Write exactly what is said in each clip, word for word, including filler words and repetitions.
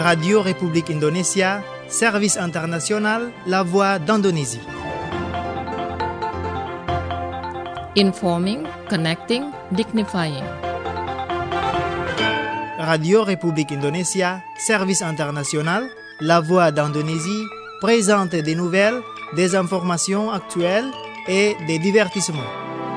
Radio République Indonésia, service international, la voix d'Indonésie. Informing, connecting, dignifying. Radio République Indonésia, service international, la voix d'Indonésie, présente des nouvelles, des informations actuelles et des divertissements.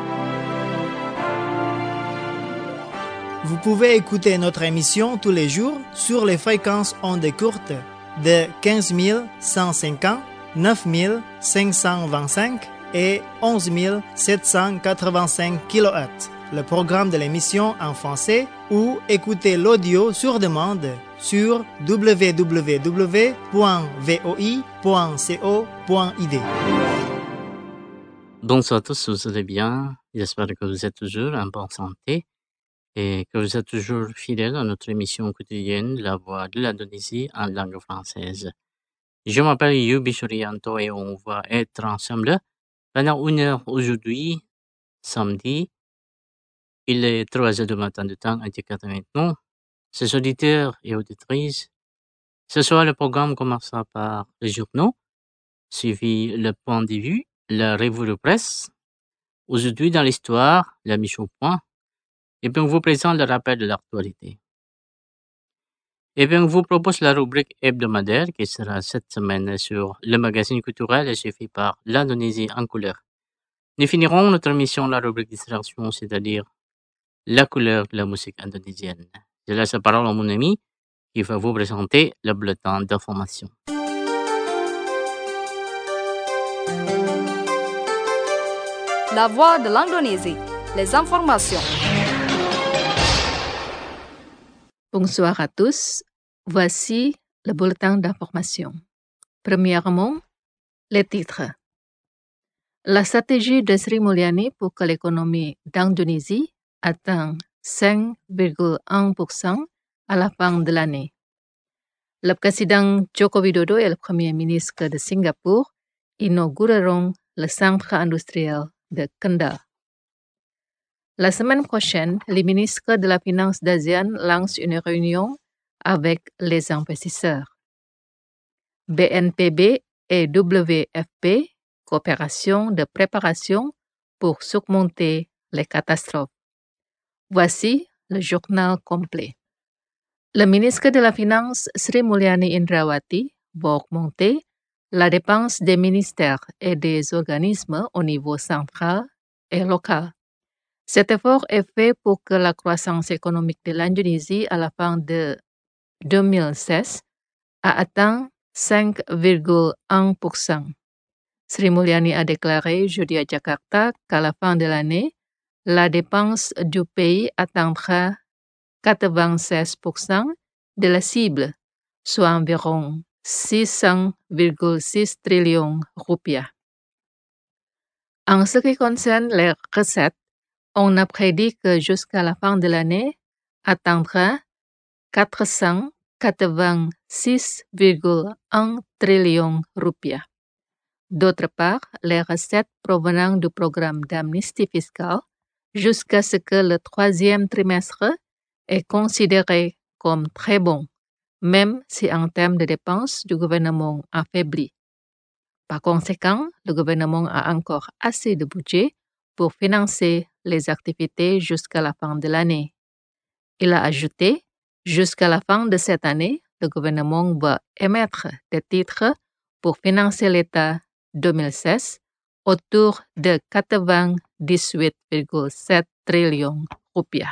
Vous pouvez écouter notre émission tous les jours sur les fréquences ondes courtes de quinze mille cent cinquante, neuf mille cinq cent vingt-cinq et onze mille sept cent quatre-vingt-cinq kilohertz. Le programme de l'émission en français ou écouter l'audio sur demande sur w w w point v o i point co point i d. Bonsoir à tous, vous allez bien? J'espère que vous êtes toujours en bonne santé et que vous êtes toujours fidèles à notre émission quotidienne La Voix de l'Indonésie en langue française. Je m'appelle Yubi Suryanto et on va être ensemble pendant une heure aujourd'hui, samedi. Il est trois heures du matin de temps à Jakarta maintenant. Chers auditeurs et auditrices, ce soir le programme commencera par les journaux, suivi le point de vue, la revue de presse. Aujourd'hui dans l'histoire, la mise au point. Et puis on vous présente le rappel de l'actualité. Et puis on vous propose la rubrique hebdomadaire qui sera cette semaine sur le magazine culturel suivi par l'Indonésie en couleur. Nous finirons notre émission la rubrique distraction, c'est-à-dire la couleur de la musique indonésienne. Je laisse la parole à mon ami qui va vous présenter le bulletin d'information. La voix de l'Indonésie, les informations. Bonsoir à tous. Voici le bulletin d'information. Premièrement, les titres. La stratégie de Sri Mulyani pour que l'économie d'Indonésie atteigne cinq virgule un pour cent à la fin de l'année. Le président Joko Widodo et le premier ministre de Singapour inaugureront le centre industriel de Kendal. La semaine prochaine, les ministres de la Finance d'ASEAN lancent une réunion avec les investisseurs. B N P B et W F P, coopération de préparation pour surmonter les catastrophes. Voici le journal complet. Le ministre de la Finance, Sri Mulyani Indrawati, va augmenter la dépense des ministères et des organismes au niveau central et local. Cet effort est fait pour que la croissance économique de l'Indonésie à la fin de deux mille seize a atteint cinq virgule un pour cent. Sri Mulyani a déclaré jeudi à Jakarta qu'à la fin de l'année, la dépense du pays atteindra quatre-vingt-seize pour cent de la cible, soit environ six cents virgule six trillions rupiah. En ce qui concerne les recettes, on a prédit que jusqu'à la fin de l'année, atteindra quatre cent quatre-vingt-six virgule un trillions rupiah. D'autre part, les recettes provenant du programme d'amnistie fiscale jusqu'à ce que le troisième trimestre est considéré comme très bon, même si en termes de dépenses du gouvernement affaibli. Par conséquent, le gouvernement a encore assez de budget pour financer les activités jusqu'à la fin de l'année. Il a ajouté, jusqu'à la fin de cette année, le gouvernement va émettre des titres pour financer l'État deux mille seize autour de quatre-vingt-dix-huit virgule sept trillions rupiah.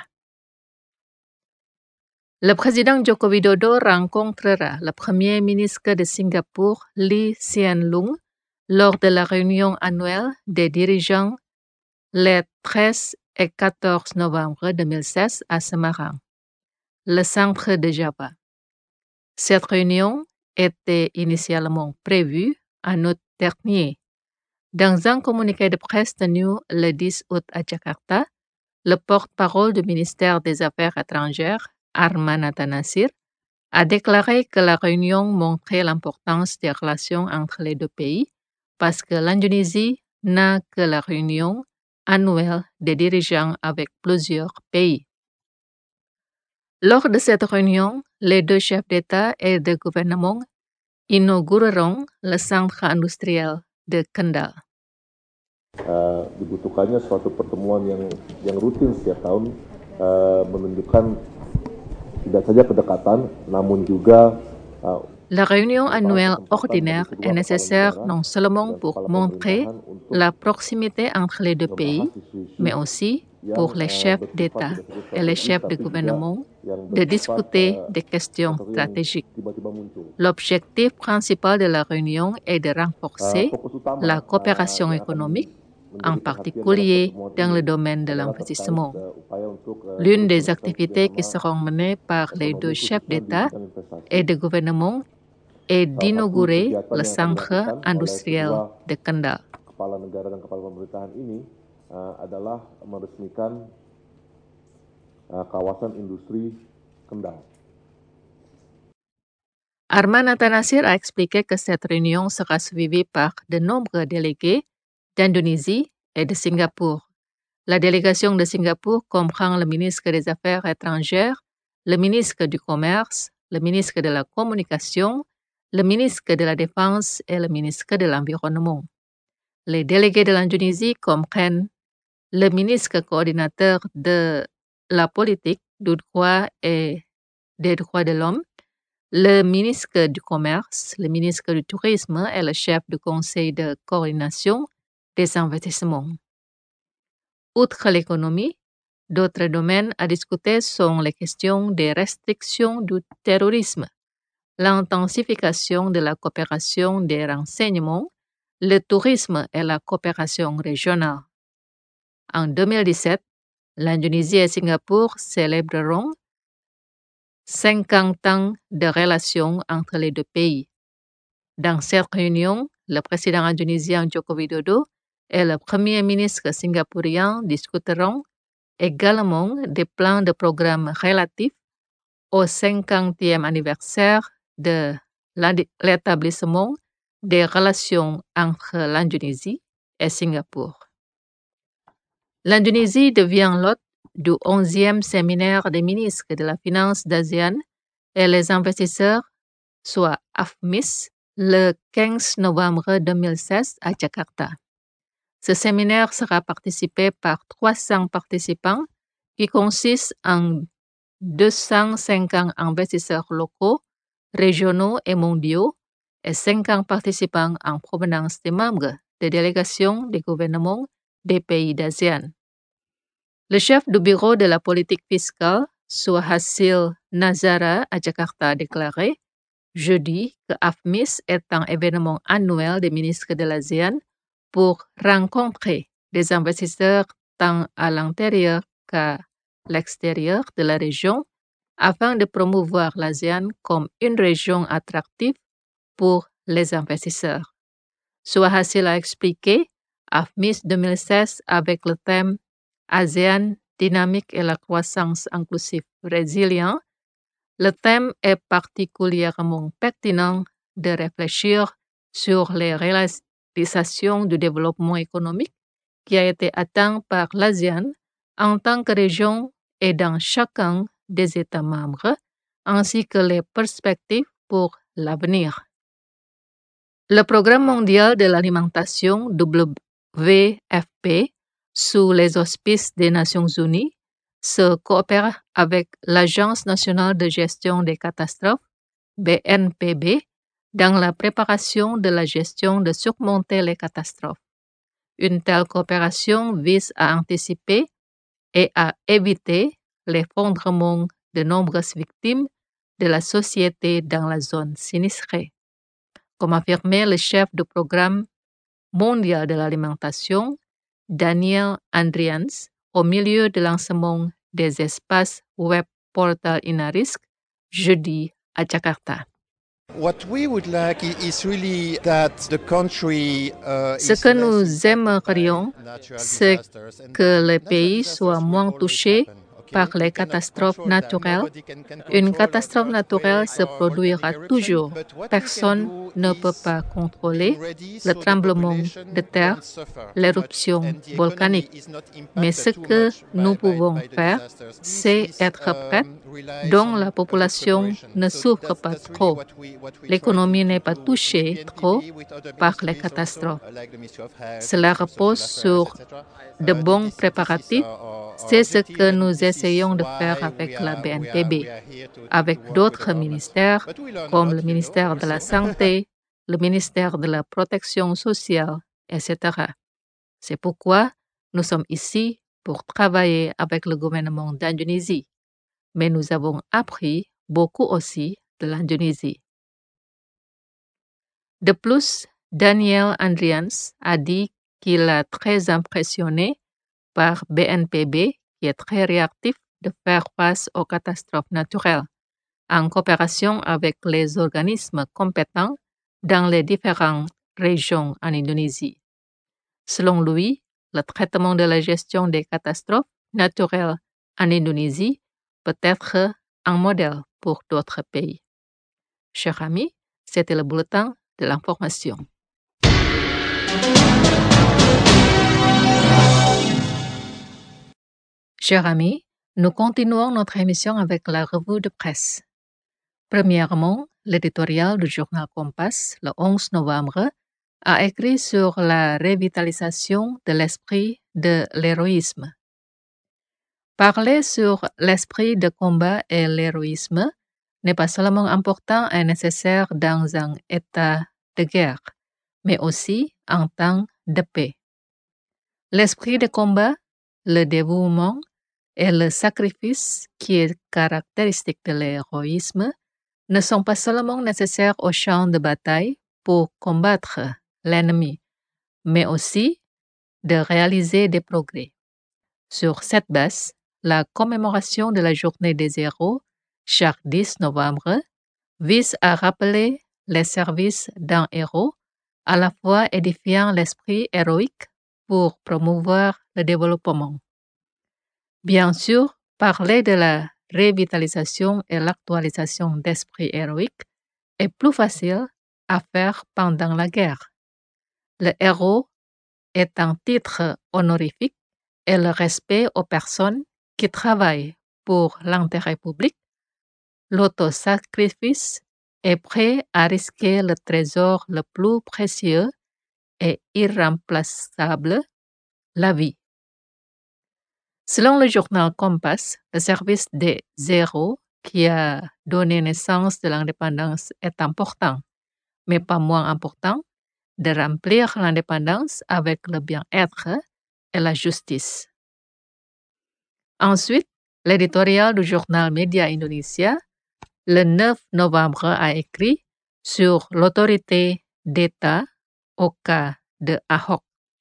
Le président Joko Widodo rencontrera le premier ministre de Singapour, Lee Hsien Loong, lors de la réunion annuelle des dirigeants les treize et quatorze novembre deux mille seize à Semarang, le centre de Java. Cette réunion était initialement prévue en août dernier. Dans un communiqué de presse tenu le dix août à Jakarta, le porte-parole du ministère des Affaires étrangères, Arman Natanassir, a déclaré que la réunion montrait l'importance des relations entre les deux pays parce que l'Indonésie n'a que la réunion annuelle des dirigeants avec plusieurs pays. Lors de cette réunion, les deux chefs d'État et de gouvernement inaugureront le centre industriel de Kendal. Uh, dibutuhkannya suatu pertemuan yang yang rutin setiap tahun uh, menunjukkan tidak saja kedekatan, namun juga uh, La réunion annuelle ordinaire est nécessaire non seulement pour montrer la proximité entre les deux pays, mais aussi pour les chefs d'État et les chefs de gouvernement de discuter des questions stratégiques. L'objectif principal de la réunion est de renforcer la coopération économique, en particulier dans le domaine de l'investissement. L'une des activités qui seront menées par les deux chefs d'État et de gouvernement est d'inaugurer le centre industriel de Kendal. Kepala negara dan kepala pemerintahan ini uh, adalah meresmikan uh, kawasan industri Kendal. Arman Atanasir a expliqué que cette réunion sera suivie par de nombreux délégués d'Indonésie et de Singapour. La délégation de Singapour comprend le ministre des Affaires étrangères, le ministre du Commerce, le ministre de la Communication, le ministre de la Défense et le ministre de l'Environnement. Les délégués de l'Indonésie comprennent le ministre coordinateur de la politique du droit et des droits de l'homme, le ministre du Commerce, le ministre du Tourisme et le chef du Conseil de coordination des investissements. Outre l'économie, d'autres domaines à discuter sont les questions des restrictions du terrorisme, l'intensification de la coopération des renseignements, le tourisme et la coopération régionale. En deux mille dix-sept, l'Indonésie et Singapour célébreront cinquante ans de relations entre les deux pays. Dans cette réunion, le président indonésien Joko Widodo et le premier ministre singapourien discuteront également des plans de programme relatifs au cinquantième anniversaire de l'établissement des relations entre l'Indonésie et Singapour. L'Indonésie devient l'hôte du onzième séminaire des ministres de la finance d'ASEAN et les investisseurs, soit A F M I S, le quinze novembre deux mille seize à Jakarta. Ce séminaire sera participé par trois cents participants qui consistent en deux cent cinquante investisseurs locaux, régionaux et mondiaux et cinquante participants en provenance des membres des délégations des gouvernements des pays d'ASEAN. Le chef du bureau de la politique fiscale, Suhasil Nazara à Jakarta, a déclaré jeudi que A F M I S est un événement annuel des ministres de l'ASEAN pour rencontrer des investisseurs tant à l'intérieur qu'à l'extérieur de la région afin de promouvoir l'ASEAN comme une région attractive pour les investisseurs. Suhasil a expliqué A F M I S deux mille seize avec le thème ASEAN dynamique et la croissance inclusive résilient. Le thème est particulièrement pertinent de réfléchir sur les réalisations du développement économique qui a été atteint par l'ASEAN en tant que région et dans chacun des États membres, ainsi que les perspectives pour l'avenir. Le Programme mondial de l'alimentation W F P, sous les auspices des Nations unies, se coopère avec l'Agence nationale de gestion des catastrophes, B N P B, dans la préparation de la gestion de surmonter les catastrophes. Une telle coopération vise à anticiper et à éviter l'effondrement de nombreuses victimes de la société dans la zone sinistrée. Comme affirmait le chef du Programme mondial de l'alimentation, Daniel Andrians, au milieu de lancement des espaces web portal INARISC, jeudi à Jakarta. What we would like is really that the country, uh, Ce que nous aimerions, c'est que les pays soient moins touchés par les catastrophes naturelles. Une catastrophe naturelle se produira toujours. Personne ne peut pas contrôler le tremblement de terre, l'éruption volcanique. Mais ce que nous pouvons faire, c'est être prêts, dont la population ne souffre pas trop. L'économie n'est pas touchée trop par les catastrophes. Cela repose sur de bons préparatifs. C'est ce que nous essayons de faire avec la B N P B, avec d'autres ministères comme le ministère de la Santé, le ministère de la Protection sociale, et cetera. C'est pourquoi nous sommes ici pour travailler avec le gouvernement d'Indonésie. Mais nous avons appris beaucoup aussi de l'Indonésie. De plus, Daniel Andrians a dit qu'il est très impressionné par B N P B, qui est très réactif de faire face aux catastrophes naturelles, en coopération avec les organismes compétents dans les différentes régions en Indonésie. Selon lui, le traitement de la gestion des catastrophes naturelles en Indonésie peut être un modèle pour d'autres pays. Chers amis, c'était le bulletin de l'information. Chers amis, nous continuons notre émission avec la revue de presse. Premièrement, l'éditorial du journal Kompas, le onze novembre, a écrit sur la revitalisation de l'esprit de l'héroïsme. Parler sur l'esprit de combat et l'héroïsme n'est pas seulement important et nécessaire dans un état de guerre, mais aussi en temps de paix. L'esprit de combat, le dévouement et le sacrifice qui est caractéristique de l'héroïsme ne sont pas seulement nécessaires au champ de bataille pour combattre l'ennemi, mais aussi de réaliser des progrès. Sur cette base, la commémoration de la journée des héros, chaque dix novembre, vise à rappeler les services d'un héros, à la fois édifiant l'esprit héroïque pour promouvoir le développement. Bien sûr, parler de la revitalisation et l'actualisation d'esprit héroïque est plus facile à faire pendant la guerre. Le héros est un titre honorifique et le respect aux personnes qui travaillent pour l'intérêt public, l'autosacrifice est prêt à risquer le trésor le plus précieux et irremplaçable, la vie. Selon le journal Kompas, le service des héros qui a donné naissance à l'indépendance est important, mais pas moins important de remplir l'indépendance avec le bien-être et la justice. Ensuite, l'éditorial du journal Media Indonesia, le neuf novembre, a écrit sur l'autorité d'État au cas de Ahok.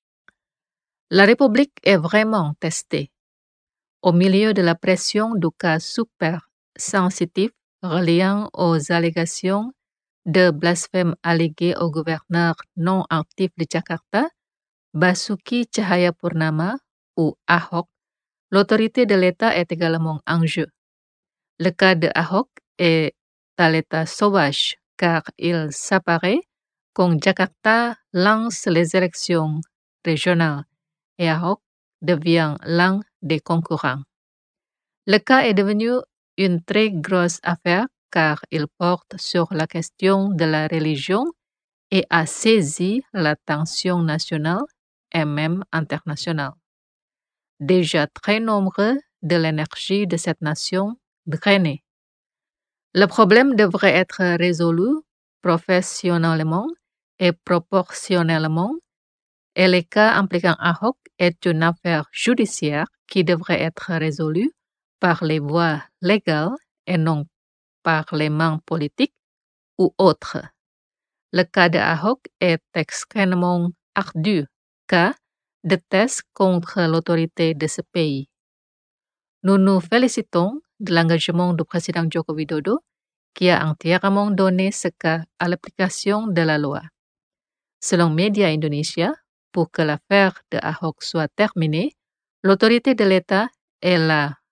La République est vraiment testée. Au milieu de la pression du cas super sensitif reliant aux allégations de blasphème alléguées au gouverneur non actif de Jakarta, Basuki Cahayapurnama ou Ahok, l'autorité de l'État est également en jeu. Le cas de Ahok est à l'état sauvage car il s'apparaît quand Jakarta lance les élections régionales et Ahok devient l'un des concurrents. Le cas est devenu une très grosse affaire car il porte sur la question de la religion et a saisi l'attention nationale et même internationale. Déjà très nombreux de l'énergie de cette nation drainée. Le problème devrait être résolu professionnellement et proportionnellement et le cas impliquant Ahok est une affaire judiciaire qui devrait être résolue par les voies légales et non par les mains politiques ou autres. Le cas de Ahok est extrêmement ardu cas de test contre l'autorité de ce pays. Nous nous félicitons de l'engagement du président Joko Widodo qui a entièrement donné ce cas à l'application de la loi. Selon Media Indonesia, pour que l'affaire de Ahok soit terminée, l'autorité de l'État et la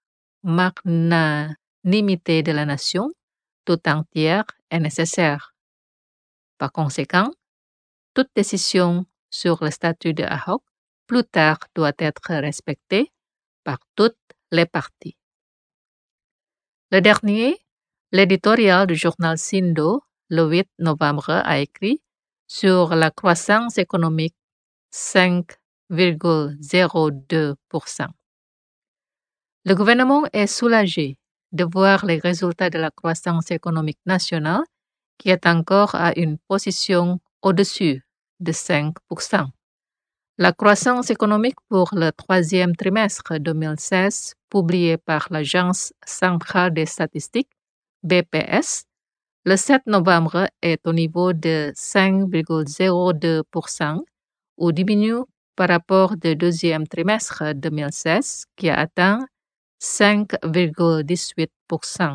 magnanimité de la nation tout entière est nécessaire. Par conséquent, toute décision sur le statut de Ahok plus tard doit être respectée par toutes les parties. Le dernier, l'éditorial du journal Sindo, le huit novembre, a écrit sur la croissance économique cinq virgule zéro deux pour cent. Le gouvernement est soulagé de voir les résultats de la croissance économique nationale qui est encore à une position au-dessus de cinq pour cent. La croissance économique pour le troisième trimestre deux mille seize, publiée par l'Agence centrale des statistiques, B P S, le sept novembre est au niveau de cinq virgule zéro deux pour cent ou diminue par rapport au deuxième trimestre deux mille seize qui a atteint cinq virgule dix-huit pour cent.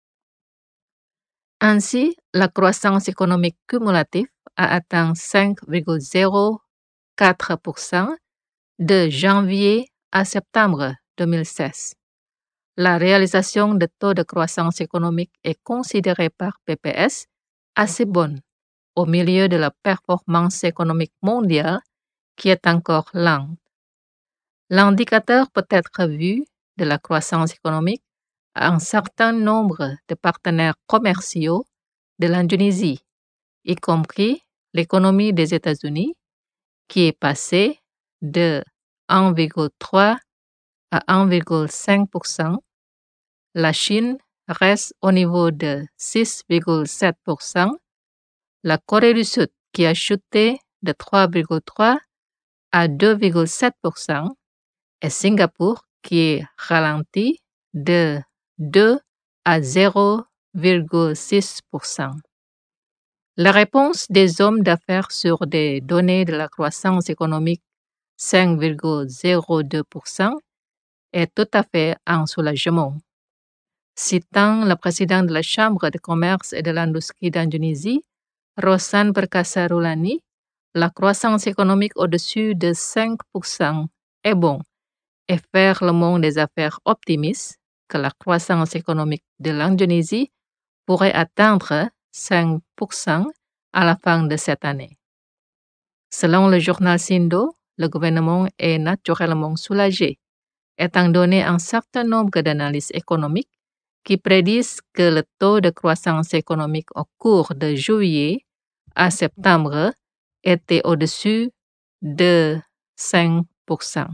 Ainsi, la croissance économique cumulative a atteint cinq virgule zéro quatre pour cent de janvier à septembre deux mille seize. La réalisation de taux de croissance économique est considérée par B P S assez bonne au milieu de la performance économique mondiale qui est encore lente. L'indicateur peut être vu de la croissance économique à un certain nombre de partenaires commerciaux de l'Indonésie, y compris l'économie des États-Unis, qui est passée de un virgule trois à un virgule cinq pour cent. La Chine reste au niveau de six virgule sept pour cent. La Corée du Sud qui a chuté de trois virgule trois à deux virgule sept pour cent et Singapour qui est ralenti de deux à zéro virgule six pour cent. La réponse des hommes d'affaires sur des données de la croissance économique cinq virgule zéro deux pour cent est tout à fait un soulagement. Citant le président de la Chambre de commerce et de l'industrie d'Indonésie, Rosan Perkasa-Rulani, la croissance économique au-dessus de cinq pour cent est bon et faire le monde des affaires optimiste que la croissance économique de l'Indonésie pourrait atteindre cinq pour cent à la fin de cette année. Selon le journal Sindo, le gouvernement est naturellement soulagé, étant donné un certain nombre d'analyses économiques qui prédisent que le taux de croissance économique au cours de juillet à septembre était au-dessus de cinq pour cent.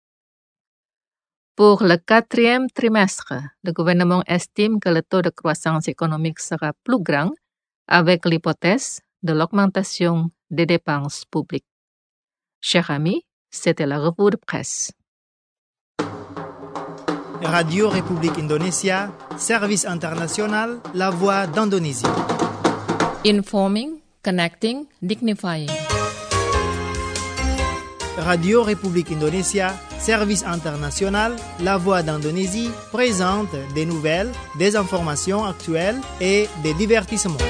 Pour le quatrième trimestre, le gouvernement estime que le taux de croissance économique sera plus grand avec l'hypothèse de l'augmentation des dépenses publiques. Chers amis, c'était la revue de presse. Radio République Indonésia, service international, la voix d'Indonésie. Informing, connecting, dignifying. Radio République Indonésia, service international, la voix d'Indonésie, présente des nouvelles, des informations actuelles et des divertissements.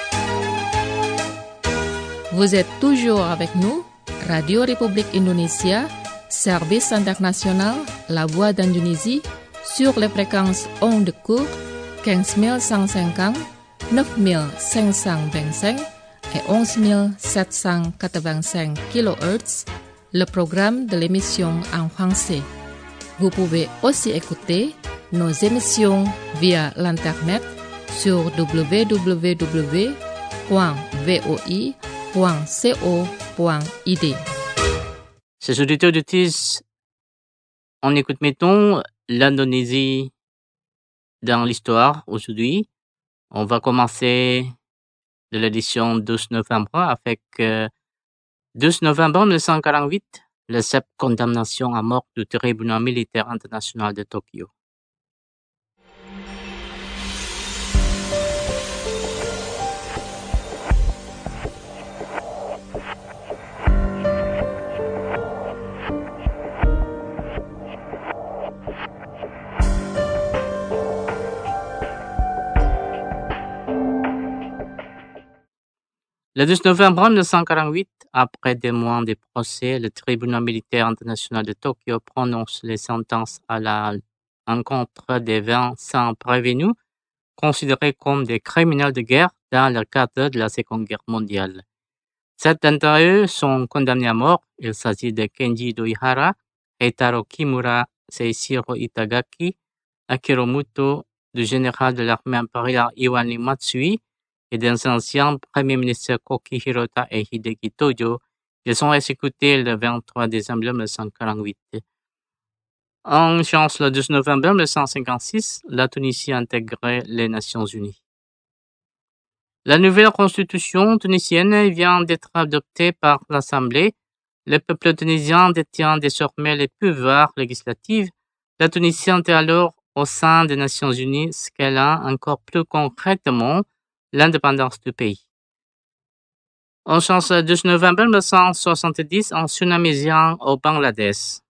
Vous êtes toujours avec nous, Radio République Indonésia, service international, la voix d'Indonésie, sur les fréquences ondes courtes quinze mille cent cinquante, neuf mille cinq cent vingt-cinq et onze mille sept cent quatre-vingt-cinq kilohertz, le programme de l'émission en français. Vous pouvez aussi écouter nos émissions via l'Internet sur w w w point v o i point co point i d. Ces auditeurs de T I S, on écoute, mettons, l'Indonésie dans l'histoire aujourd'hui. On va commencer de l'édition douze novembre avec euh, douze novembre mille neuf cent quarante-huit, la sept condamnation à mort du tribunal militaire international de Tokyo. Le douze novembre mille neuf cent quarante-huit, après des mois de procès, le tribunal militaire international de Tokyo prononce les sentences à la encontre des vins sans prévenus, considérés comme des criminels de guerre dans le cadre de la Seconde Guerre mondiale. Sept d'entre eux sont condamnés à mort. Il s'agit de Kenji Doihara, Heitaro Kimura, Seishiro Itagaki, Akiro Muto, du général de l'armée impériale Iwani Matsui et des anciens premiers ministres Koki Hirota et Hideki Tojo. Ils sont exécutés le vingt-trois décembre mille neuf cent quarante-huit. En chance le douze novembre mille neuf cent cinquante-six, la Tunisie a intégré les Nations Unies. La nouvelle constitution tunisienne vient d'être adoptée par l'Assemblée. Le peuple tunisien détient désormais les pouvoirs législatifs. La Tunisie est alors au sein des Nations Unies, ce qu'elle a encore plus concrètement l'indépendance du pays. En chance le douze novembre mille neuf cent soixante-dix, un tsunami vient au Bangladesh.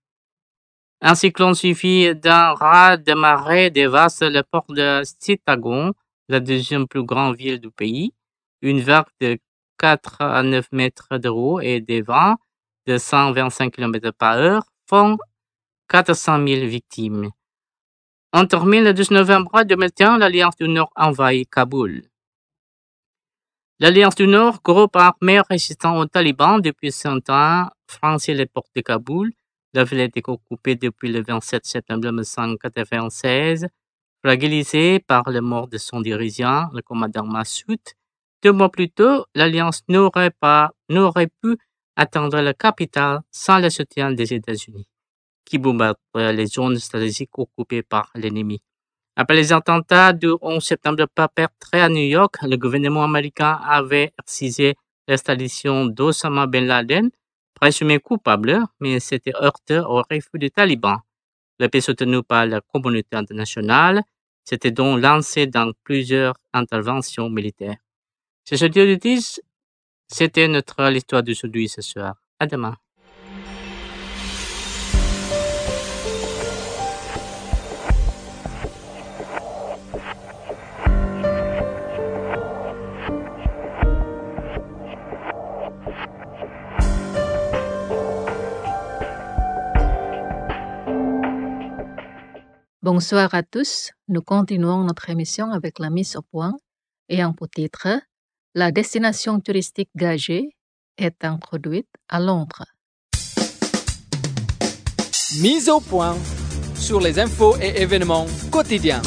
Un cyclone suivi d'un raz de marée dévaste le port de Chittagong, la deuxième plus grande ville du pays. Une vague de quatre à neuf mètres de haut et des vents de cent vingt-cinq kilomètres par heure font quatre cent mille victimes. En termine le douze novembre deux mille quinze, l'Alliance du Nord envahit Kaboul. L'Alliance du Nord, groupe armé résistant aux talibans depuis cent ans, franchit les portes de Kaboul. La ville a été occupée depuis le vingt-sept septembre mille neuf cent quatre-vingt-seize, fragilisée par la mort de son dirigeant, le commandant Massoud. Deux mois plus tôt, l'Alliance n'aurait pas, n'aurait pu atteindre la capitale sans le soutien des États-Unis, qui bombarderait les zones stratégiques occupées par l'ennemi. Après les attentats du onze septembre perpétrés à New York, le gouvernement américain avait exigé l'extradition d'Osama Ben Laden, présumé coupable, mais s'était heurté au refus des talibans. Le pays soutenu par la communauté internationale s'était donc lancé dans plusieurs interventions militaires. C'est ce que je dis, c'était notre histoire d'aujourd'hui ce soir. À demain. Bonsoir à tous. Nous continuons notre émission avec la mise au point ayant pour titre La destination touristique gagée est introduite à Londres. Mise au point sur les infos et événements quotidiens.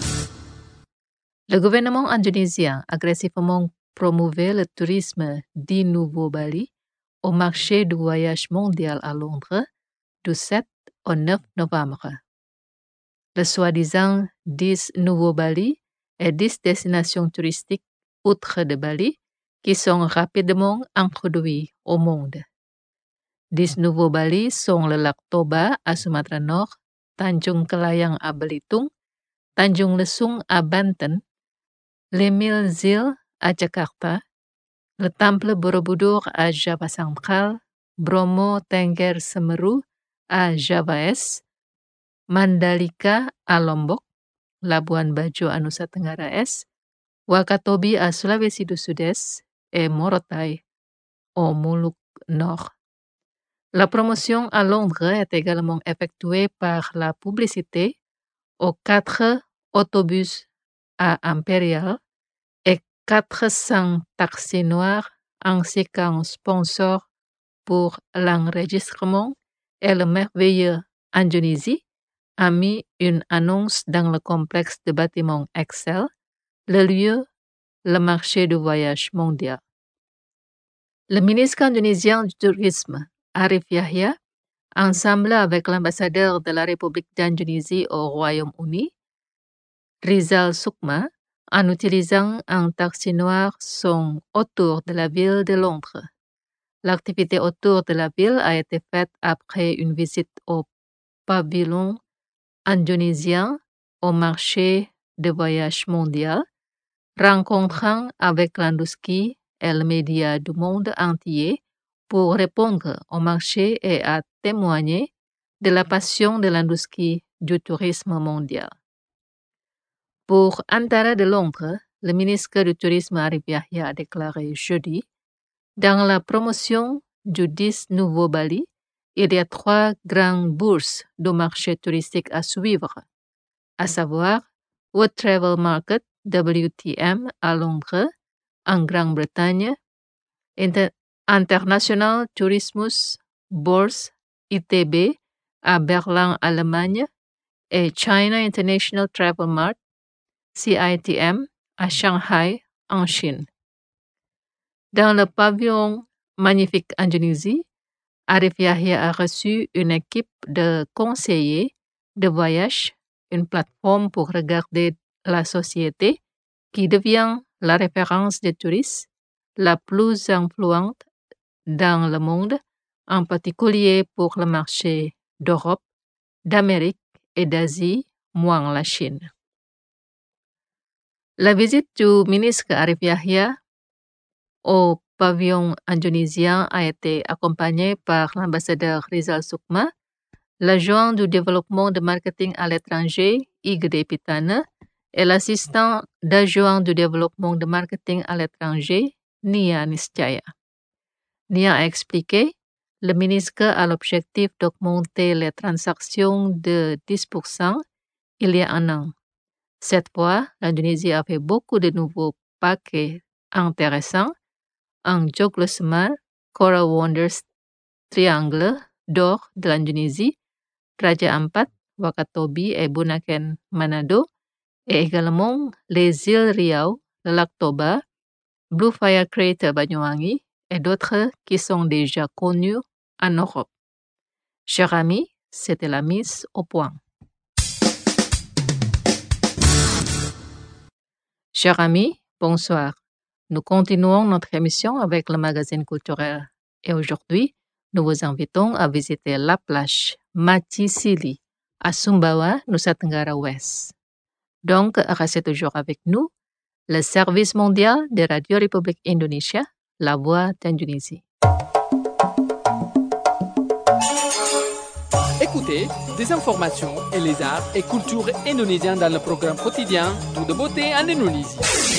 Le gouvernement indonésien agressivement promouvait le tourisme dit Nouveau Bali au marché du voyage mondial à Londres du sept au neuf novembre. Le soi-disant dix Nouveau Bali et dix destinations touristiques outre de Bali qui sont rapidement introduits au monde. dix Nouveau Bali sont le lac Toba à Sumatra Nord, Tanjung Kelayang à Belitung, Tanjung Lesung à Banten, les mille îles à Jakarta, le temple Borobudur à Java Central, Bromo Tengger Semeru à Java Est, Mandalika à Lombok, Labuan Bajo à Nusa Tenggara Est, Wakatobi à Sulawesi du Sud-Est et Morotai au Moluques Nord. La promotion à Londres est également effectuée par la publicité aux quatre autobus à Imperial et quatre cents taxis noirs ainsi qu'un sponsor pour l'enregistrement et le merveilleux Indonésie a mis une annonce dans le complexe de bâtiments Excel, le lieu, le marché du voyage mondial. Le ministre indonésien du Tourisme, Arif Yahya, ensemble avec l'ambassadeur de la République d'Indonésie au Royaume-Uni, Rizal Sukma, en utilisant un taxi noir, sont autour de la ville de Londres. L'activité autour de la ville a été faite après une visite au pavillon indonésien au marché de voyage mondial, rencontrant avec l'industrie et les médias du monde entier pour répondre au marché et à témoigner de la passion de l'industrie du tourisme mondial. Pour Antara de Londres, le ministre du Tourisme Arif Yahya a déclaré jeudi, dans la promotion du dix Nouveau Bali il y a trois grandes bourses de marché touristique à suivre, à savoir World Travel Market, W T M, à Londres, en Grande-Bretagne, Inter- International Tourismus Bourse, I T B, à Berlin, Allemagne, et China International Travel Mart, C I T M, à Shanghai, en Chine. Dans le pavillon magnifique Indonésie, Arif Yahya a reçu une équipe de conseillers de voyage, une plateforme pour regarder la société qui devient la référence des touristes la plus influente dans le monde, en particulier pour le marché d'Europe, d'Amérique et d'Asie, moins la Chine. La visite du ministre Arif Yahya au pavillon indonésien a été accompagnée par l'ambassadeur Rizal Sukma, l'adjoint du développement de marketing à l'étranger Igede Pitana et l'assistant d'adjoint du développement de marketing à l'étranger Nia Niscaya. Nia a expliqué, le ministre a l'objectif d'augmenter les transactions de dix pour cent il y a un an. Cette fois, l'Indonésie a fait beaucoup de nouveaux paquets intéressants. Un Joglo Semar, Coral Wonders Triangle d'or de l'Indonésie, Raja Ampat, Wakatobi et Bunaken Manado, et également les îles Riau, le lac Toba, Blue Fire Crater Banyuwangi et d'autres qui sont déjà connus en Europe. Chers amis, c'était la mise au point. Chers amis, bonsoir. Nous continuons notre émission avec le magazine culturel et aujourd'hui, nous vous invitons à visiter la plage Mati Sili à Sumbawa, Nusa Tenggara Ouest. Donc, restez toujours avec nous, le service mondial de Radio République Indonésia, la voix d'Indonésie. Écoutez des informations et les arts et cultures indonésiens dans le programme quotidien Tout de beauté en Indonésie.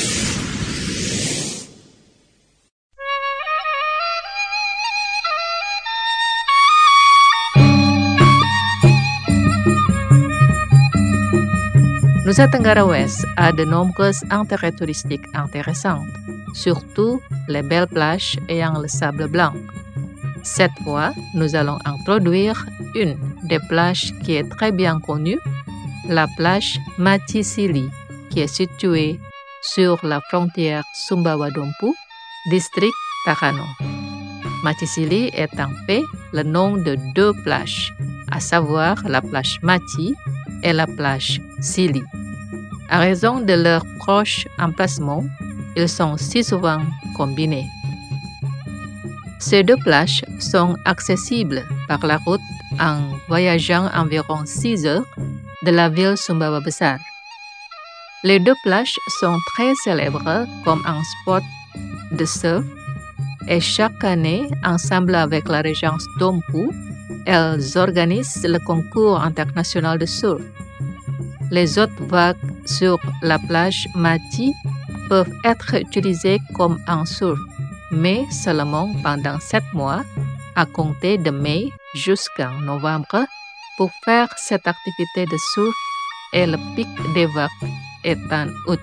Nusa Tenggara Ouest a de nombreux intérêts touristiques intéressants, surtout les belles plages ayant le sable blanc. Cette fois, nous allons introduire une des plages qui est très bien connue, la plage Mati Sili, qui est située sur la frontière Sumbawa-Dompu, district Takano. Mati Sili est en fait le nom de deux plages, à savoir la plage Mati et la plage Sili. À raison de leur proche emplacement, ils sont si souvent combinés. Ces deux plages sont accessibles par la route en voyageant environ six heures de la ville Sumbawa Besar. Les deux plages sont très célèbres comme un spot de surf et chaque année, ensemble avec la régence Dompu, elles organisent le concours international de surf. Les autres vagues sur la plage Mati peuvent être utilisées comme un surf, mais seulement pendant sept mois, à compter de mai jusqu'en novembre, pour faire cette activité de surf et le pic des vagues est en août.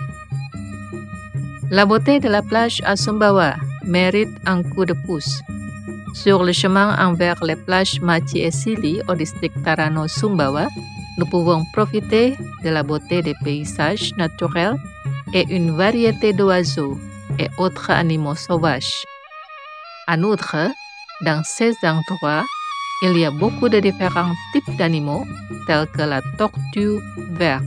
La beauté de la plage à Sumbawa mérite un coup de pouce. Sur le chemin envers les plages Mati et Sili au district Tarano Sumbawa, nous pouvons profiter de la beauté des paysages naturels et une variété d'oiseaux et autres animaux sauvages. En outre, dans ces endroits, il y a beaucoup de différents types d'animaux tels que la tortue verte.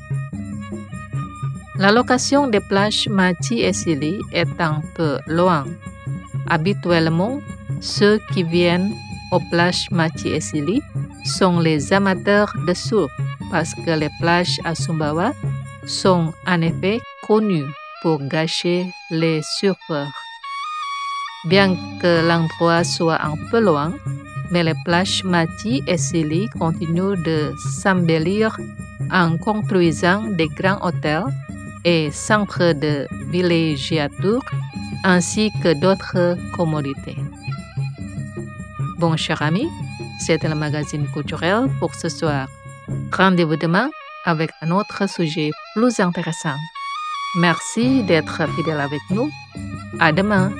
La location des plages Mati et Sili est un peu loin. Habituellement, ceux qui viennent aux plages Mati et Sili sont les amateurs de surf parce que les plages à Sumbawa sont en effet connues pour gâcher les surfeurs. Bien que l'endroit soit un peu loin, mais les plages Mati et Sili continuent de s'embellir en construisant des grands hôtels et centres de villégiature ainsi que d'autres commodités. Bon, chers amis, c'était le magazine culturel pour ce soir. Rendez-vous demain avec un autre sujet plus intéressant. Merci d'être fidèle avec nous. À demain.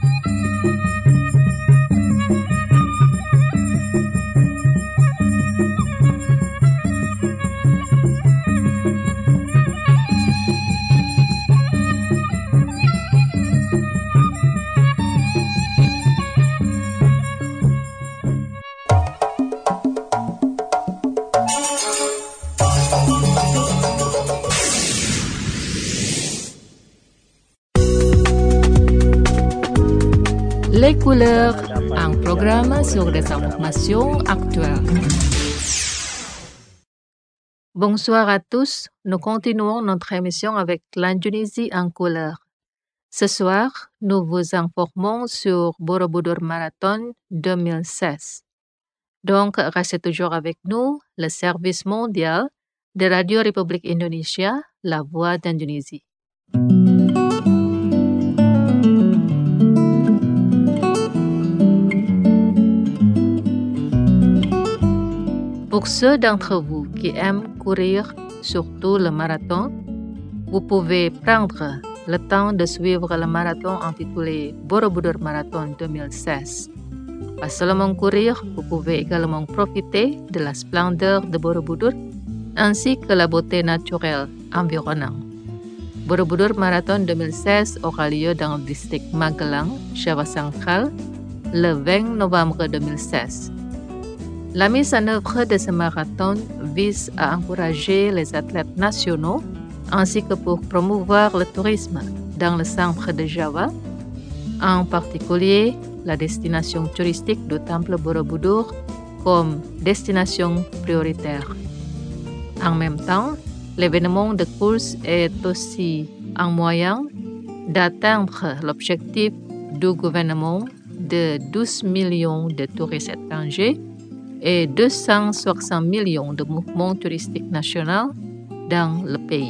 Les couleurs, un programme sur des informations actuelles. Bonsoir à tous, nous continuons notre émission avec l'Indonésie en couleurs. Ce soir, nous vous informons sur Borobudur Marathon deux mille seize. Donc, restez toujours avec nous, le service mondial de Radio République Indonésia, la voix d'Indonésie. Pour ceux d'entre vous qui aiment courir, surtout le marathon, vous pouvez prendre le temps de suivre le marathon intitulé Borobudur Marathon deux mille seize. Pas seulement courir, vous pouvez également profiter de la splendeur de Borobudur ainsi que la beauté naturelle environnante. Borobudur Marathon deux mille seize aura lieu dans le district Magelang, Java central, le vingt novembre deux mille seize. La mise en œuvre de ce marathon vise à encourager les athlètes nationaux ainsi que pour promouvoir le tourisme dans le centre de Java, en particulier la destination touristique du temple Borobudur comme destination prioritaire. En même temps, l'événement de course est aussi un moyen d'atteindre l'objectif du gouvernement de douze millions de touristes étrangers et deux cent soixante millions de mouvements touristiques nationaux dans le pays.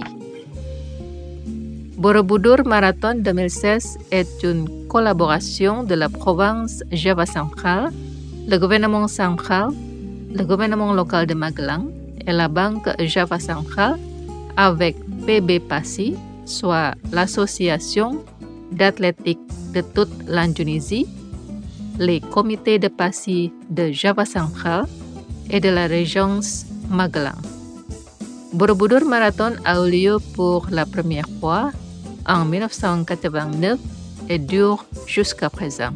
Borobudur Marathon deux mille seize est une collaboration de la province Java centrale, le gouvernement central, le gouvernement local de Magelang et la Banque Java centrale avec P B PASI, soit l'association d'athlétique de toute l'Indonésie, les comités de PASI de Java central et de la région Magelang. Borobudur Marathon a eu lieu pour la première fois en mille neuf cent quatre-vingt-neuf et dure jusqu'à présent.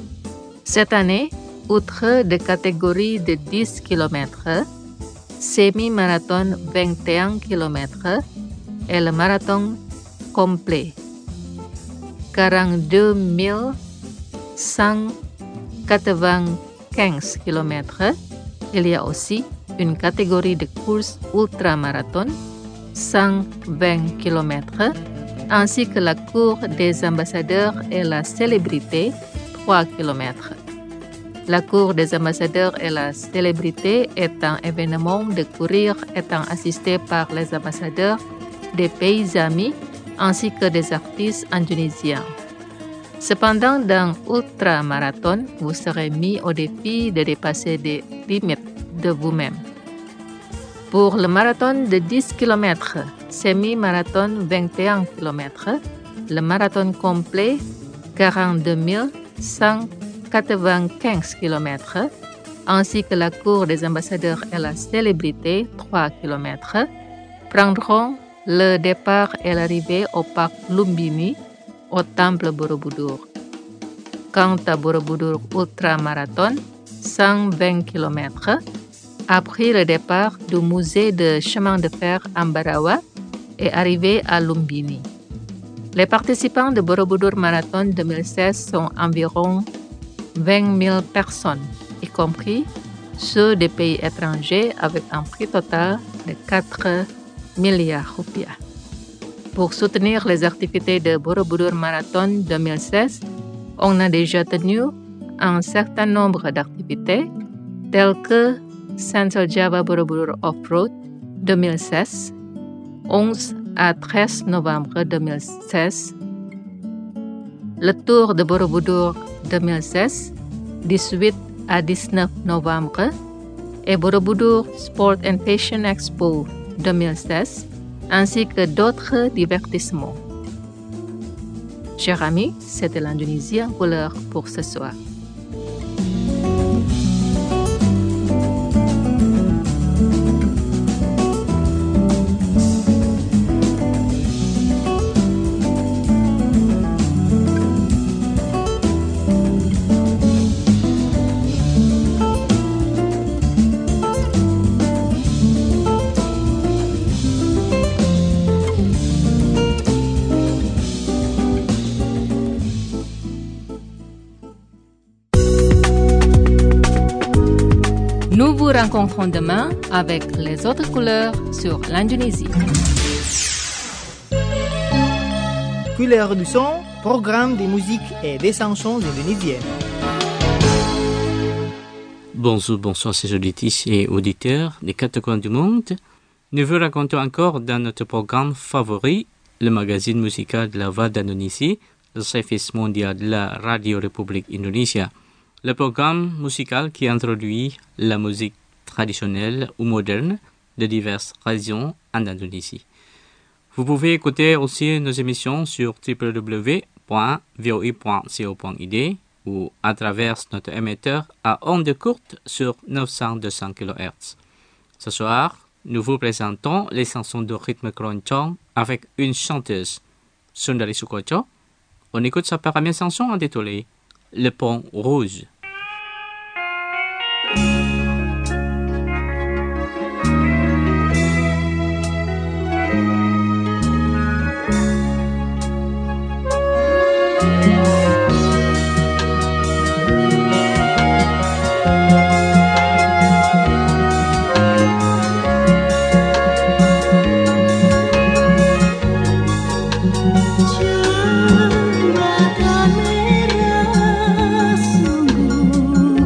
Cette année, outre des catégories de dix kilomètres, semi-marathon vingt et un kilomètres et le marathon complet quarante-deux mille cent quatre-vingt-quinze kilomètres, il y a aussi une catégorie de course ultramarathon, cent vingt kilomètres, ainsi que la cour des ambassadeurs et la célébrité, trois kilomètres. La cour des ambassadeurs et la célébrité est un événement de courir étant assisté par les ambassadeurs des pays amis ainsi que des artistes indonésiens. Cependant, dans ultramarathon, vous serez mis au défi de dépasser des limites de vous-même. Pour le marathon de dix kilomètres, semi-marathon vingt et un kilomètres, le marathon complet quarante-deux mille cent quatre-vingt-quinze kilomètres, ainsi que la cour des ambassadeurs et la célébrité, trois kilomètres, prendront le départ et l'arrivée au parc Lumbini, au temple Borobudur. Quant à Borobudur Ultramarathon, cent vingt kilomètres, a pris le départ du musée de chemin de fer Ambarawa et arrivé à Lumbini. Les participants de Borobudur Marathon deux mille seize sont environ vingt mille personnes, y compris ceux des pays étrangers avec un prix total de quatre milliards rupiah. Pour soutenir les activités de Borobudur Marathon deux mille seize, on a déjà tenu un certain nombre d'activités telles que Central Java Borobudur Off-Road deux mille seize, onze à treize novembre deux mille seize, le Tour de Borobudur deux mille seize, dix-huit à dix-neuf novembre et Borobudur Sport and Fashion Expo deux mille seize, ainsi que d'autres divertissements. Chers amis, c'était l'Indonésie en couleur pour ce soir. Nous vous rencontrons demain avec les autres couleurs sur l'Indonésie. Couleurs du son, programme de musique et des chansons indonésiennes. Bonjour, bonsoir, chers auditrices et auditeurs des quatre coins du monde. Nous vous racontons encore dans notre programme favori, le magazine musical de la Voix d'Indonésie, le service mondial de la Radio République Indonésia. Le programme musical qui introduit la musique traditionnelle ou moderne de diverses régions en Indonésie. Vous pouvez écouter aussi nos émissions sur w w w point v o i point co point i d ou à travers notre émetteur à ondes courtes sur neuf cents à deux cents kilohertz. Ce soir, nous vous présentons les chansons de rythme keroncong avec une chanteuse, Sundari Sukocho. On écoute sa première chanson intitulée Le Pont Rouge. Jembatan merah sungguh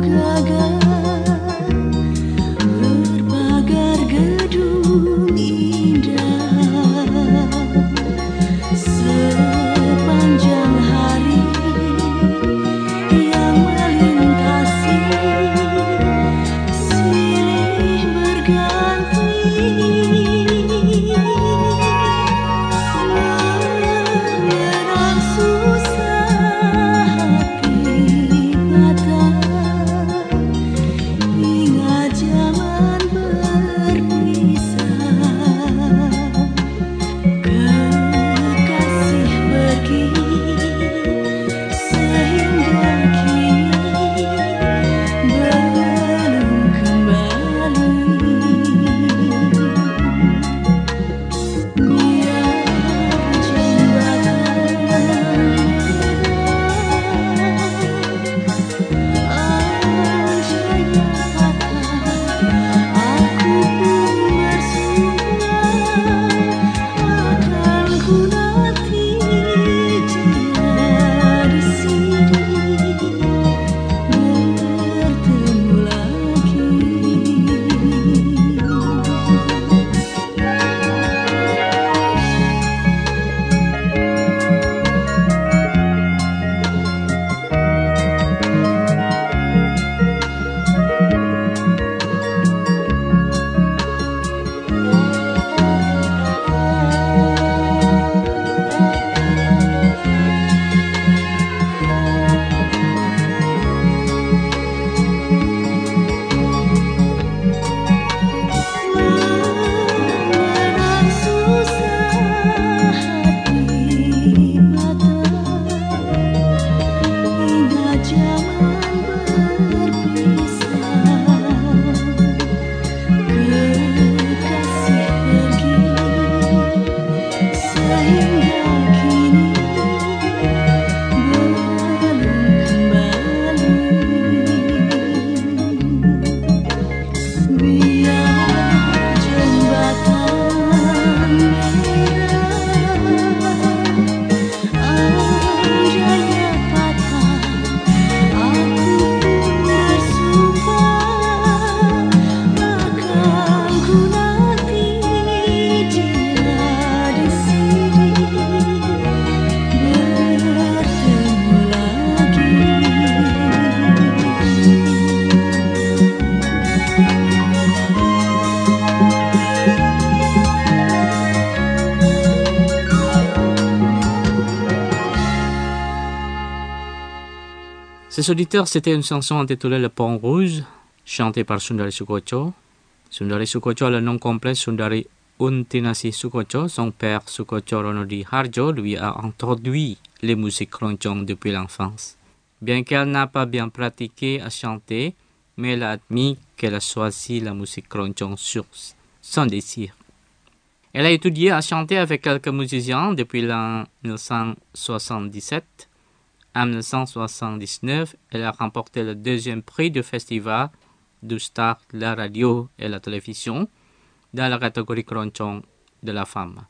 Chers auditeurs, c'était une chanson intitulée Le Pont Rouge, chantée par Sundari Soekoco. Sundari Soekoco a le nom complet Sundari Untinasi Soekoco. Son père, Soekoco Ronodi Harjo, lui a introduit les musiques keroncong depuis l'enfance. Bien qu'elle n'a pas bien pratiqué à chanter, mais elle a admis qu'elle a choisi la musique keroncong sur son désir. Elle a étudié à chanter avec quelques musiciens depuis l'an mille neuf cent soixante-dix-sept. En mille neuf cent soixante-dix-neuf, elle a remporté le deuxième prix du festival du Star de la radio et la télévision dans la catégorie keroncong de la femme.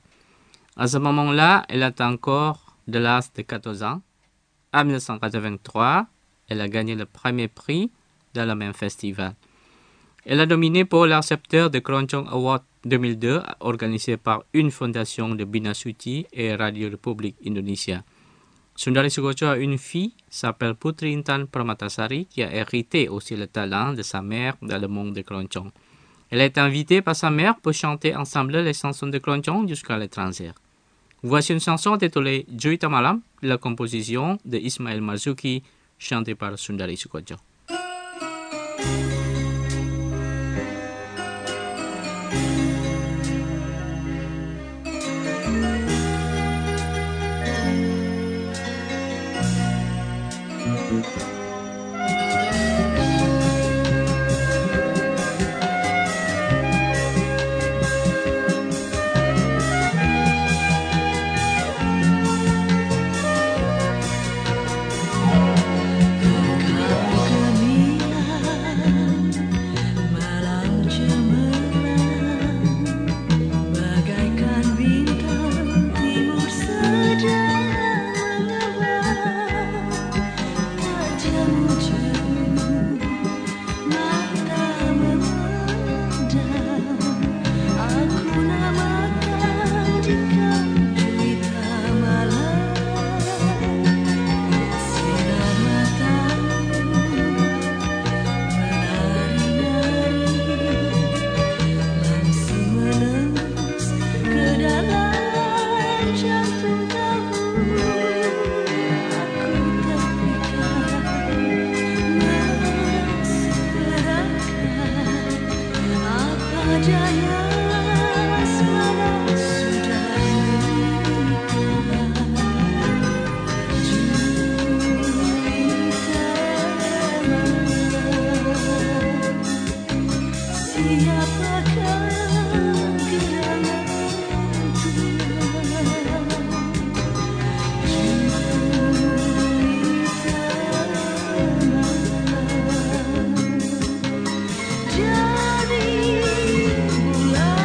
À ce moment-là, elle a encore de l'âge de quatorze ans. En mille neuf cent quatre-vingt-trois, elle a gagné le premier prix dans le même festival. Elle a dominé pour l'accepteur de Keroncong Award deux mille deux, organisé par une fondation de Bina Suci et Radio Republik Indonesia. Sundari Soekoco a une fille, s'appelle Putri Intan Permatasari, qui a hérité aussi le talent de sa mère dans le monde de Keroncong. Elle a été invitée par sa mère pour chanter ensemble les chansons de Keroncong jusqu'à l'étranger. Voici une chanson intitulée Juwita Malam, la composition de Ismail Marzuki, chantée par Sundari Soekoco. Jadi bulan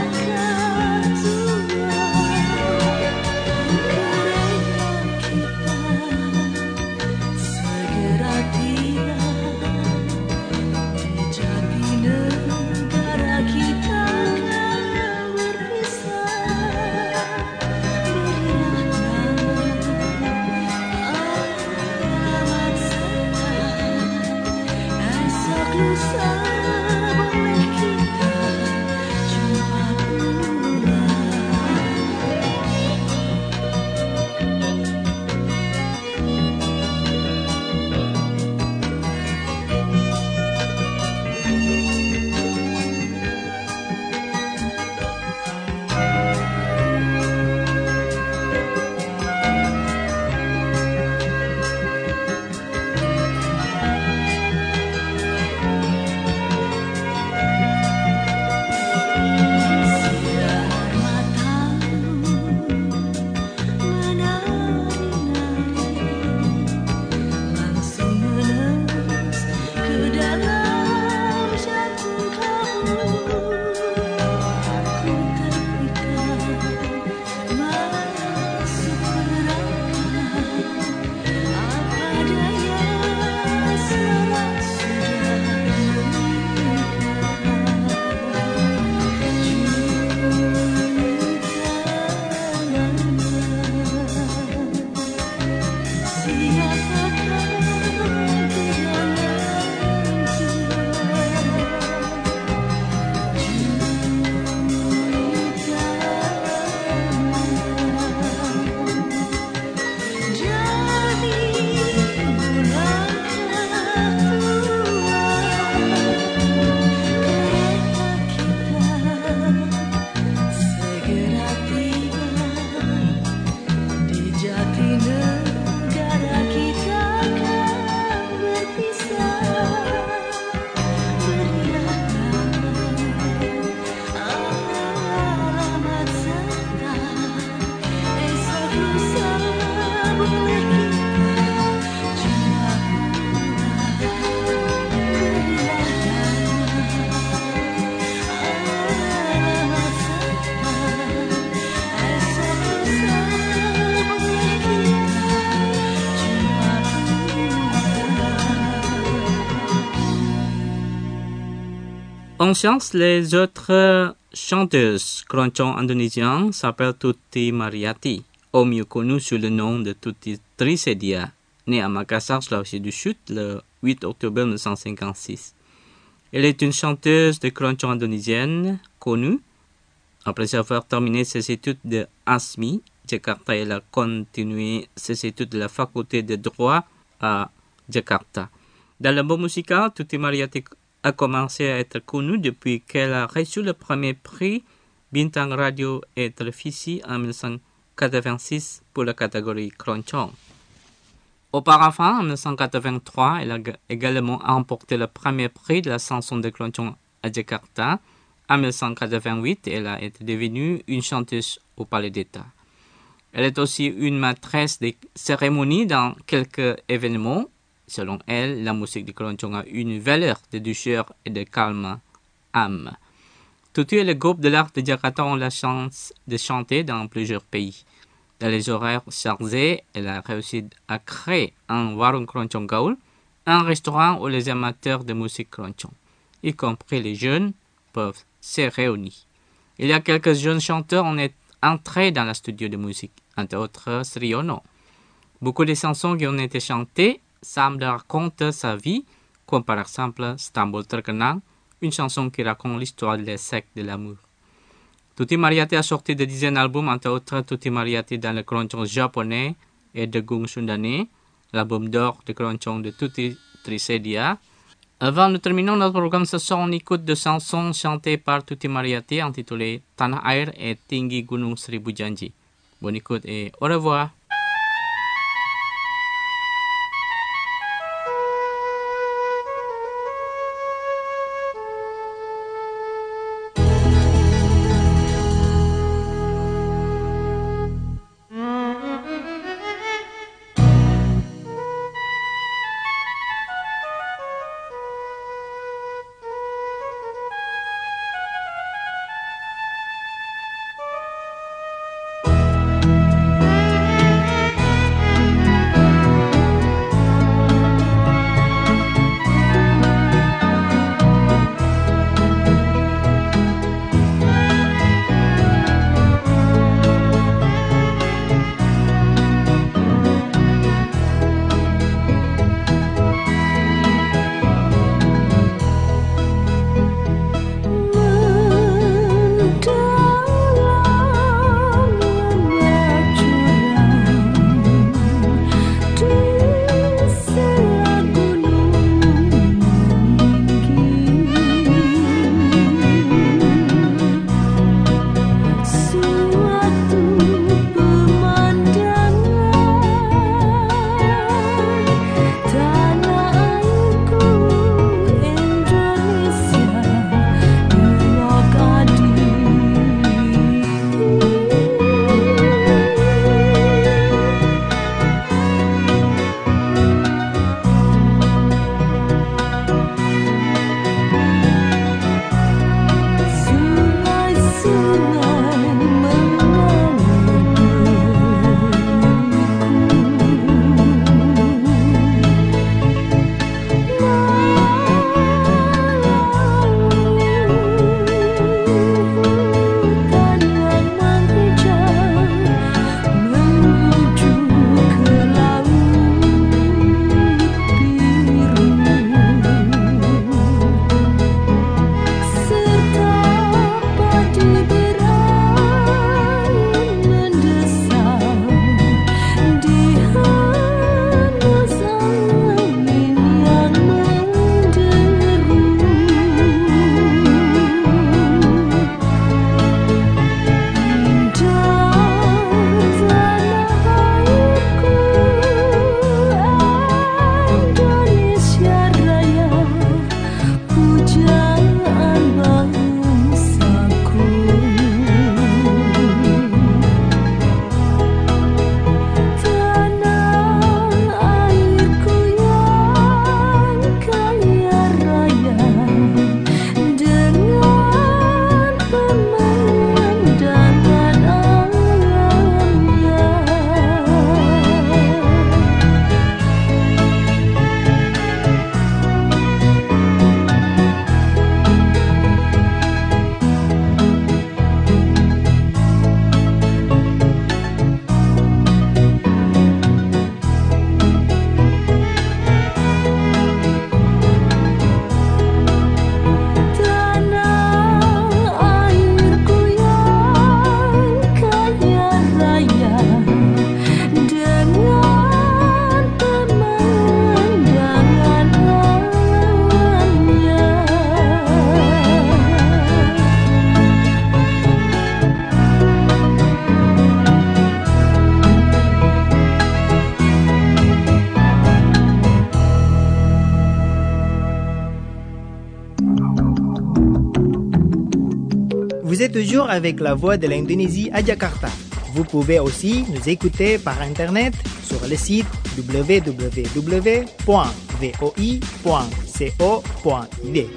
En science, les autres chanteuses keroncong indonésiens s'appellent Tuti Mariati, ou mieux connue sous le nom de Tuti Trisedia, née à Makassar, Sulawesi du Sud, le huit octobre mille neuf cent cinquante-six. Elle est une chanteuse de keroncong indonésienne connue. Après avoir terminé ses études de A S M I, Jakarta, elle a continué ses études de la faculté de droit à Jakarta. Dans le monde musical, Tuti Mariati a commencé à être connue depuis qu'elle a reçu le premier prix Bintang Radio et Télévision en mille neuf cent quatre-vingt-six pour la catégorie keroncong. Auparavant, en mille neuf cent quatre-vingt-trois, elle a également remporté le premier prix de la chanson de keroncong à Jakarta. En mille neuf cent quatre-vingt-huit, elle a été devenue une chanteuse au Palais d'État. Elle est aussi une maîtresse des cérémonies dans quelques événements. Selon elle, la musique de keroncong a une valeur de douceur et de calme âme. Tuti et le groupe de l'art de Jakarta ont la chance de chanter dans plusieurs pays. Dans les horaires chargés, elle a réussi à créer un warung keroncong gaul, un restaurant où les amateurs de musique keroncong, y compris les jeunes, peuvent se réunir. Il y a quelques jeunes chanteurs en est entrés dans le studio de musique, entre autres Sri Yono. Beaucoup de chansons qui ont été chantées semblent raconter sa vie, comme par exemple Stambul Terkenang, une chanson qui raconte l'histoire de l'échec de l'amour. Tuti Mariati a sorti de dizaines d'albums, entre autres Tuti Mariati dans le keroncong japonais et de Gung Sundane, l'album d'or de keroncong de Tuti Trisedia. Avant de terminer notre programme ce soir, on écoute deux chansons chantées par Tuti Mariati intitulées Tanah Air et Tinggi Gunung Seribu Janji. Bonne écoute et au revoir. toujours avec la voix de l'Indonésie à Jakarta. Vous pouvez aussi nous écouter par Internet sur le site w w w point v o i point co point i d.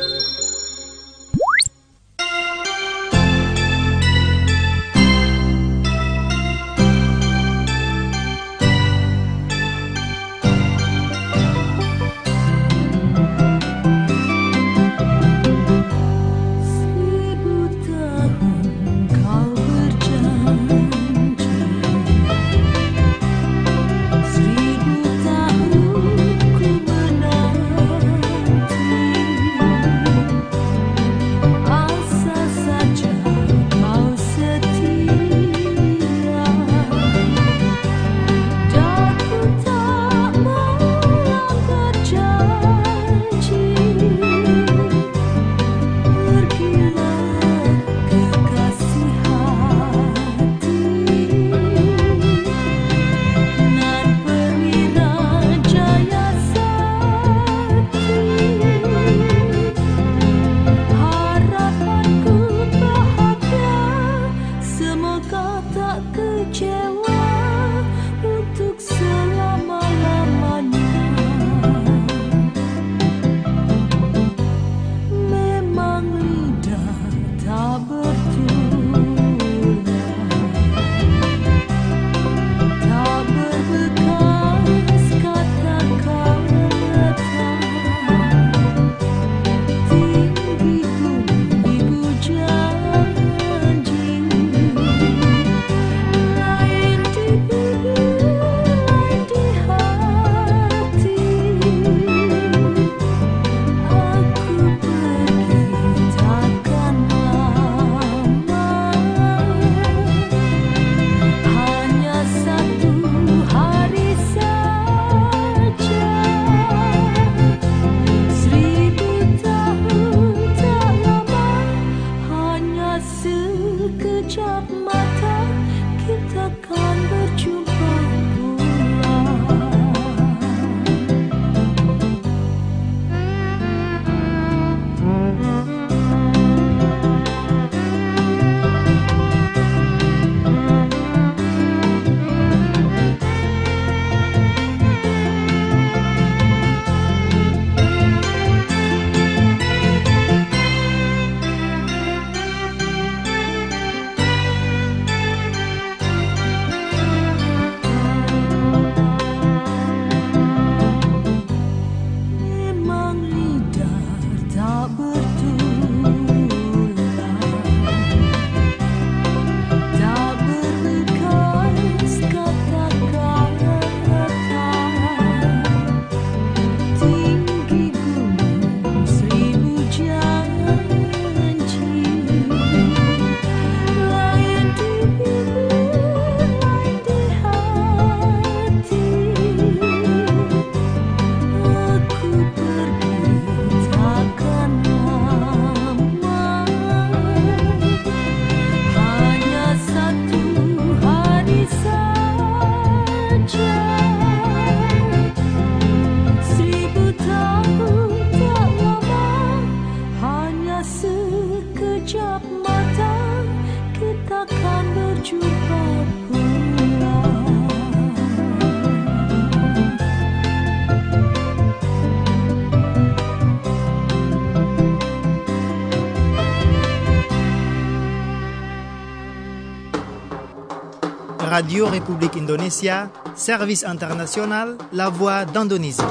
Radio République Indonésia, Service International, La Voix d'Indonésie.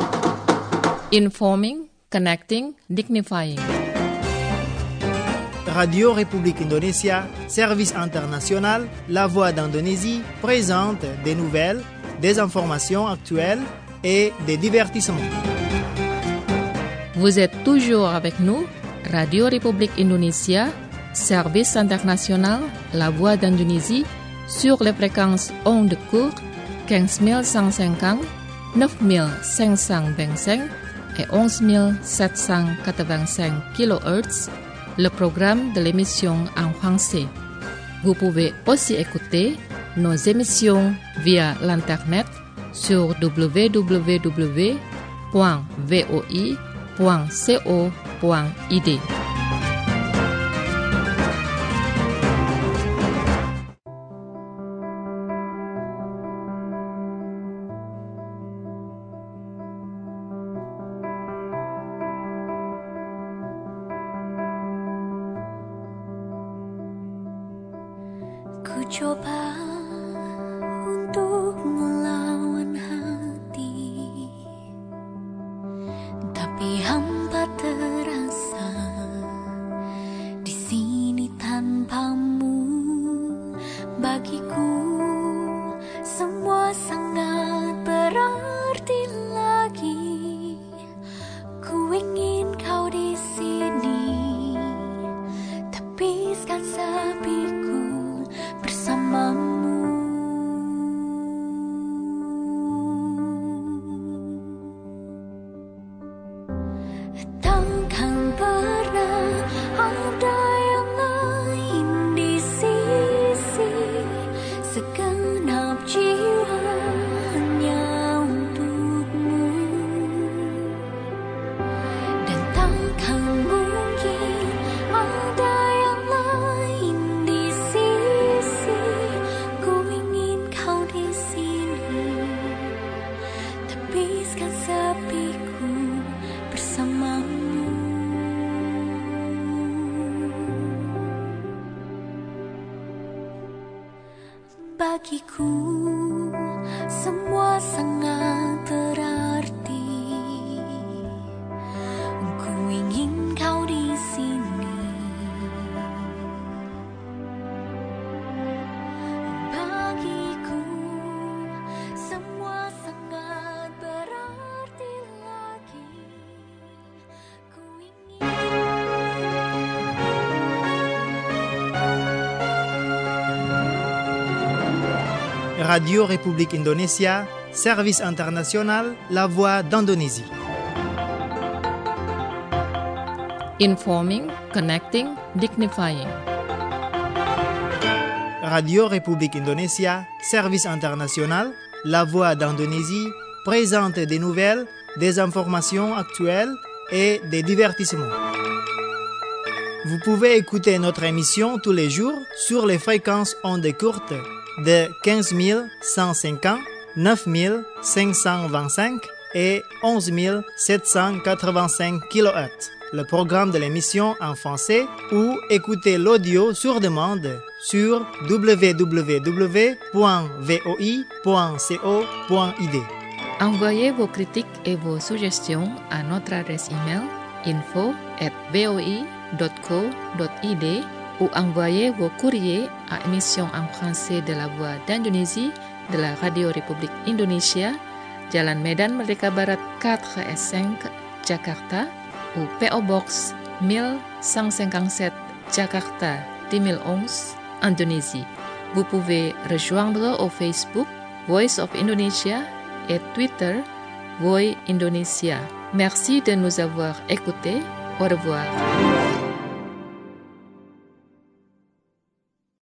Informing, connecting, dignifying. Radio République Indonésia, Service International, La Voix d'Indonésie présente des nouvelles, des informations actuelles et des divertissements. Vous êtes toujours avec nous, Radio République Indonésia, Service International, La Voix d'Indonésie, sur les fréquences ondes courtes quinze mille cent cinquante, neuf mille cinq cent vingt-cinq et onze mille sept cent quatre-vingt-cinq kilohertz, le programme de l'émission en français. Vous pouvez aussi écouter nos émissions via l'internet sur w w w point v o i point co point i d. coba untuk melawan hati, tapi hampa terasa di sini tanpamu. Bagiku semua sangat berarti lagi. Ku ingin kau di sini, tepiskan sepiku bersamamu. Takkan pernah ada yang lain di sisi, segenap jiwa hanya untukmu. Dan takkan mungkin ada yang lain di sisi. Ku ingin kau di sini, tepiskan sepiku bersamamu. Bagiku semua sangat berarti. Ku ingin kau di sini. Bagiku semua sangat berarti lagi. Ku ingin Radio République Indonésia, service international, la voix d'Indonésie. Informing, connecting, dignifying. Radio République Indonésia, service international, la voix d'Indonésie, présente des nouvelles, des informations actuelles et des divertissements. Vous pouvez écouter notre émission tous les jours sur les fréquences ondes courtes de quinze mille cent cinquante, neuf mille cinq cent vingt-cinq et onze mille sept cent quatre-vingt-cinq kilohertz. Le programme de l'émission en français ou écoutez l'audio sur demande sur w w w point v o i point co point i d. Envoyez vos critiques et vos suggestions à notre adresse email info at voi dot co dot i d ou envoyez vos courriers à émission en français de la Voix d'Indonésie de la Radio République Indonésia, Jalan Medan Merdeka Barat quatre S cinq, Jakarta, ou P O Box mille cent cinquante-sept, Jakarta deux mille onze, Indonésie. Vous pouvez rejoindre au Facebook Voice of Indonesia et Twitter Voi Indonesia. Merci de nous avoir écoutés. Au revoir.